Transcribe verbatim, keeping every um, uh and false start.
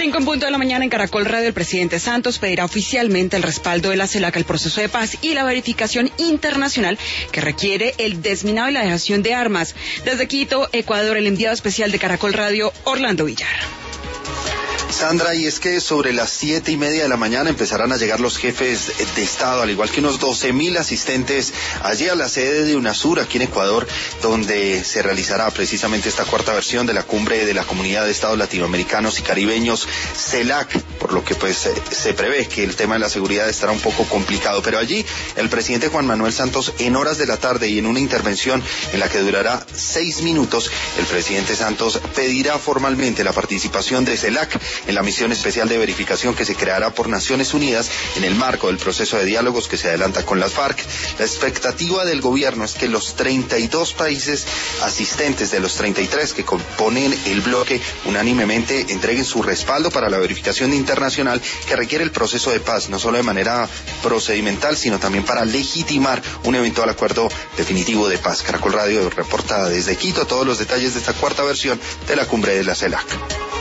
Cinco en punto de la mañana en Caracol Radio, el presidente Santos pedirá oficialmente el respaldo de la CELAC al proceso de paz y la verificación internacional que requiere el desminado y la dejación de armas. Desde Quito, Ecuador, el enviado especial de Caracol Radio, Orlando Villar. Sandra, y es que sobre las siete y media de la mañana empezarán a llegar los jefes de Estado, al igual que unos doce mil asistentes allí a la sede de UNASUR, aquí en Ecuador, donde se realizará precisamente esta cuarta versión de la cumbre de la Comunidad de Estados Latinoamericanos y Caribeños, CELAC, por lo que pues se prevé que el tema de la seguridad estará un poco complicado, pero allí el presidente Juan Manuel Santos, en horas de la tarde y en una intervención en la que durará seis minutos, el presidente Santos pedirá formalmente la participación de CELAC en la misión especial de verificación que se creará por Naciones Unidas en el marco del proceso de diálogos que se adelanta con las FARC. La expectativa del gobierno es que los treinta y dos países asistentes de los treinta y tres que componen el bloque unánimemente entreguen su respaldo para la verificación internacional que requiere el proceso de paz, no solo de manera procedimental, sino también para legitimar un eventual acuerdo definitivo de paz. Caracol Radio reporta desde Quito todos los detalles de esta cuarta versión de la cumbre de la CELAC.